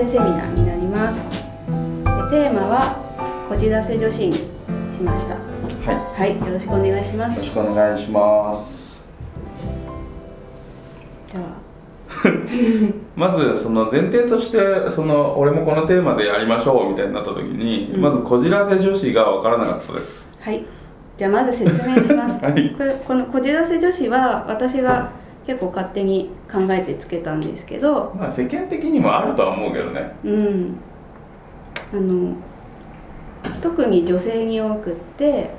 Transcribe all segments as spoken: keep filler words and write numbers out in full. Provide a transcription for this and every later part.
セミナーになります。でテーマはこじらせ女子にしました。 はい、 はい、よろしくお願いします。 よろしくお願いします。 じゃあまずその前提としてその俺もこのテーマでやりましょうみたいになった時に、うん、まずこじらせ女子が分からなかったです。 はい、じゃあまず説明します、 はい、 これこのこじらせ女子は私が結構勝手に考えてつけたんですけど、 まあ世間的にもあるとは思うけどね。 うんあの特に女性に多くって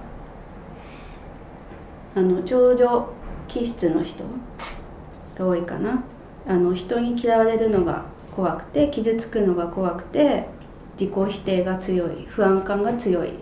あの長女気質の人が多いかな。あの人に嫌われるのが怖くて傷つくのが怖くて自己否定が強い、不安感が強い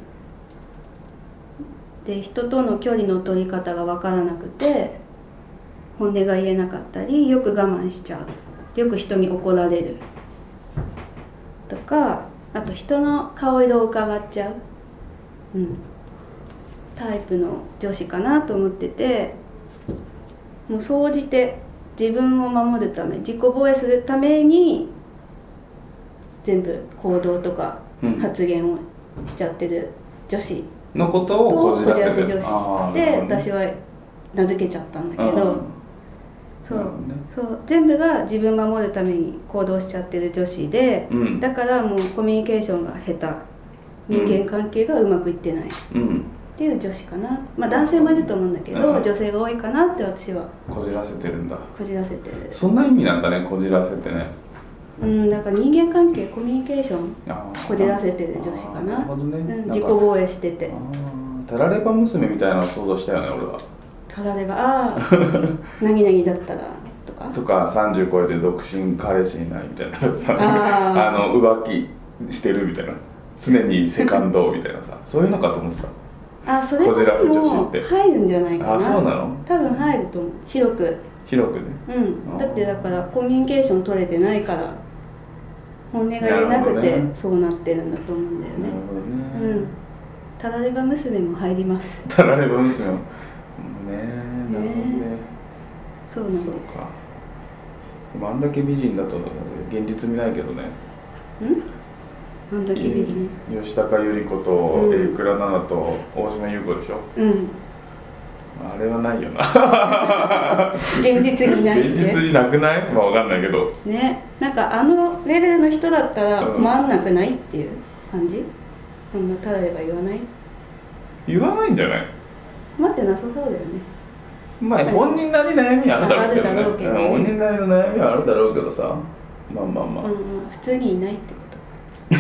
で、人との距離の取り方が分からなくて本音が言えなかったり、よく我慢しちゃう、よく人に怒られるとか、あと人の顔色を伺っちゃう、うん、タイプの女子かなと思ってて、もう総じて自分を守るため、自己防衛するために全部行動とか発言をしちゃってる女子のことをこじらせ女子で私は名付けちゃったんだけど、そう、そう、全部が自分を守るために行動しちゃってる女子で、うん、だからもうコミュニケーションが下手、人間関係がうまくいってない、うん、っていう女子かな。まあ男性もいると思うんだけど、うん、女性が多いかなって私は。 こじらせてるんだ。 こじらせてる。 そんな意味なんだね、こじらせてね。 うん、だから人間関係、コミュニケーションこじらせてる女子かな。なるほどね、うん、自己防衛してて。 タラレバ娘みたいなのを想像したよね、俺は。 タラレバ、ああ何々だったらとかとかさんじゅう超えて独身彼氏いないみたいなさああの浮気してるみたいな、常にセカンドみたいなさそういうのかと思ってた。 あ、それも入るんじゃないかな。 あ、そうなの。 多分入ると思う、広く広くね。 うん、だってだからコミュニケーション取れてないから本音が言えなくてそうなってるんだと思うんだよね。なるほどね。うん、タラレバ娘も入ります。 タラレバ娘もねえ、なるほどね。 そうなんです。 そうか。でもあんだけ美人だと現実見ないけどね。 ん？あんだけ美人。 吉高由里子と榮倉奈々と大島優子でしょ。うん。あれはないよな。 現実にないって。 現実になくない？まあわかんないけど。 ね、なんかあのレベルの人だったら困んなくないっていう感じ？そんなただれば言わない？ 言わないんじゃない？ 待ってなさそうだよね。 まあ本人なり悩みはあるだろうけどね。 ろうけどね、 本人なりの悩みはあるだろうけどさ。まあまあまあ。 うんうん、普通にいないってこと。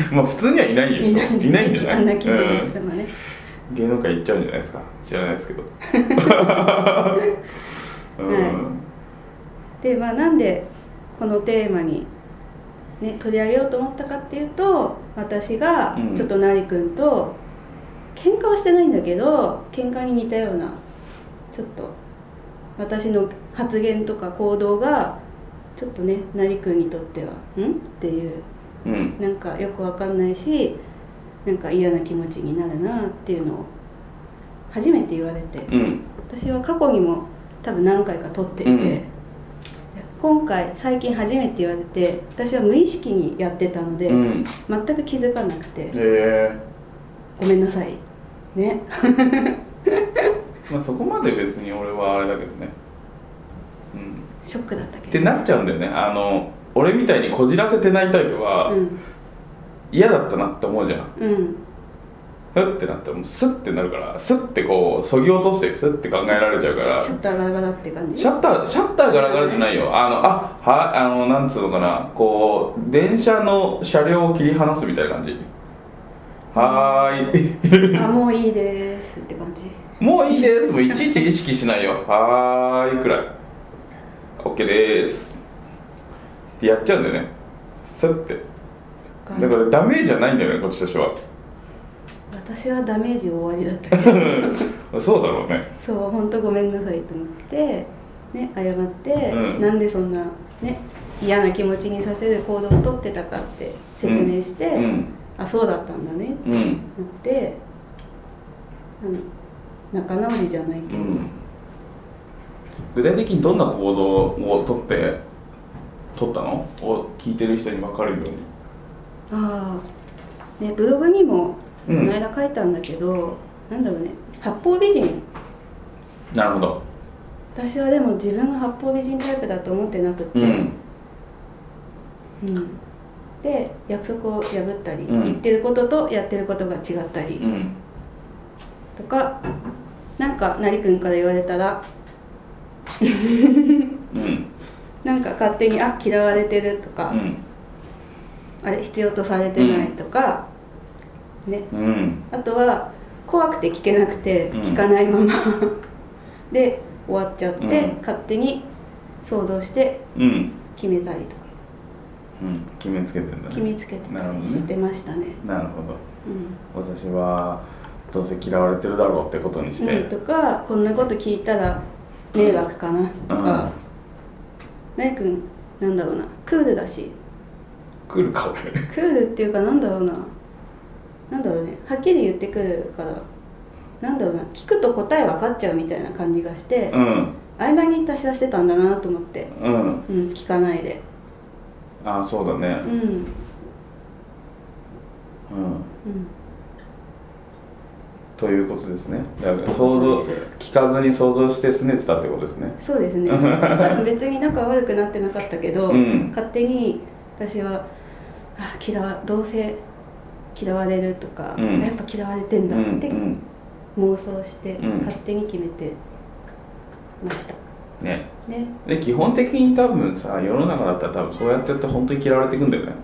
まあ普通にはいないよ。いない、いないんじゃない？ あんな聞いてる人がね。 うん、芸能界行っちゃうんじゃないですか。知らないですけど。 うん、はい。でまあなんでこのテーマにね取り上げようと思ったかっていうと、私がちょっとなりくんと喧嘩はしてないんだけど喧嘩に似たようなちょっと私の発言とか行動がちょっとねなりくんにとってはんっていう、うん、なんかよくわかんないしなんか嫌な気持ちになるなっていうのを初めて言われて、うん、私は過去にも多分何回か撮っていて、うん、今回最近初めて言われて私は無意識にやってたので、うん、全く気づかなくて、えー、ごめんなさいね。 まあそこまで別に俺はあれだけどね、 うん、ショックだったけど、 ってなっちゃうんだよね。あの俺みたいにこじらせてないタイプは、うん、嫌だったなって思うじゃん、うん、ふってなったらもうスッてなるから、スッてこうそぎ落としてスッて考えられちゃうから、 シャッターガラガラって感じ。 シャッターシャッターガラガラじゃないよ。あのあはあのなんつうのかな、こう電車の車両を切り離すみたいな感じ。はーい。 あ、もういいですって感じ。 もういいですもういちいち意識しないよ。はーいくらい OK ですってやっちゃうんだよね、スッて。だからダメージはないんだよね、こっちとしては。 私はダメージ終わりだったけどそうだろうね。 そう、本当ごめんなさいと思ってね、謝って、うん、なんでそんなね嫌な気持ちにさせる行動をとってたかって説明して、うんうん、あ、そうだったんだねってなって、うん、仲直りじゃないけど、うん、 具体的にどんな行動をとって取ったのを聞いてる人に分かるように。 ああね、ブログにもこの間書いたんだけど、うん、なんだろうね、八方美人。 なるほど。 私はでも自分が八方美人タイプだと思ってなくて、うんうん、で約束を破ったり、うん、言ってることとやってることが違ったり、うん、とか、なんかなりくんから言われたら、うん、なんか勝手にあ嫌われてるとか、うん、あれ必要とされてないとか、うん、ね、うん、あとは怖くて聞けなくて聞かないまま、うん、で終わっちゃって、うん、勝手に想像して決めたりとか、 うん、決めつけてるんだね。 決めつけてたりしてましたね。 なるほど、うん、私はどうせ嫌われてるだろうってことにして、 うん、とかこんなこと聞いたら迷惑かなとか、なりくんなんだろうな、クールだし。 クールか俺クールっていうかなんだろうな、なんだろうね、はっきり言ってくるから、なんだろうな、聞くと答え分かっちゃうみたいな感じがして、うん、曖昧に私はしてたんだなと思って、うんうん、聞かないで。 ああそうだね、うんうん、うん、ということですね。だから想像聞かずに想像して拗ねてたってことですね。 そうですね別に仲悪くなってなかったけど、うん、勝手に私はあ嫌わどうせ嫌われるとか、うん、やっぱ嫌われてんだって妄想して、うん、勝手に決めてましたね。ねで基本的に多分さ、世の中だったら多分そうやってやって本当に嫌われていくんだよね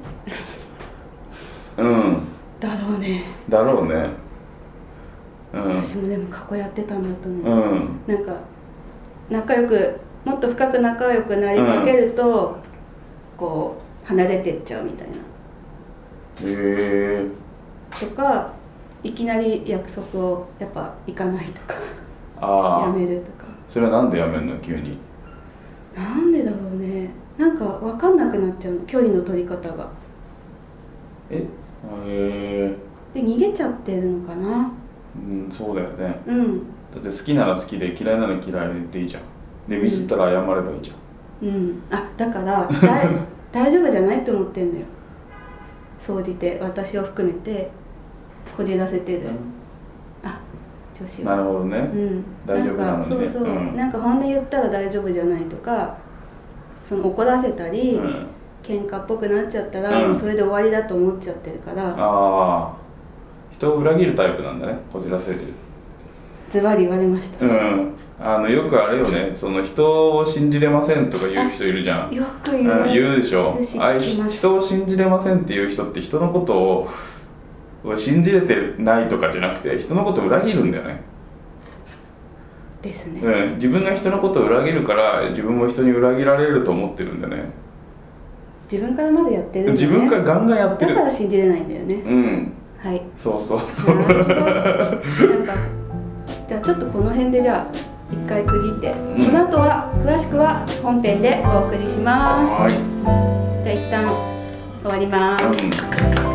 うんだろうねだろうね、 うん、私もでも過去やってたんだと思う、うん、なんか仲良くもっと深く仲良くなりかけると、うん、こう離れてっちゃうみたいな。 へーとかいきなり約束をやっぱ行かないとかあやめるとか。 それはなんでやめるの急に。 なんでだろうね、なんか分かんなくなっちゃうの、距離の取り方が。 えへえで逃げちゃってるのかな。 うんそうだよね、うん、だって好きなら好きで嫌いなら嫌いでいいじゃん。でミスったら謝ればいいじゃん。うん、うん、あだから大丈夫じゃないと思ってんだよ。総じて私を含めてこじらせてる、うん、あ女子は。 なるほどね、うん、大丈夫なのにね。 そうそう、うん、なんか本音言ったら大丈夫じゃないとか、その怒らせたり、うん、喧嘩っぽくなっちゃったら、うん、もうそれで終わりだと思っちゃってるから。ああ人を裏切るタイプなんだね、こじらせる。 ズバリ言われました、ね、 うんあのよくあれよね、その人を信じれませんとか言う人いるじゃん。 よく言う、うん、 言うでしょ。あ人を信じれませんっていう人って人のことを信じれてないとかじゃなくて人のことを裏切るんだよね。 ですね、 うん、自分が人のことを裏切るから自分も人に裏切られると思ってるんだよね。 自分からまずやってるんだよね。 自分からガンガンやってる。 だから信じれないんだよね。うんはいそうそうそうなんかじゃあちょっとこの辺でじゃあ一回区切って、うん、この後は詳しくは本編でお送りします。はいじゃあ一旦終わります、うん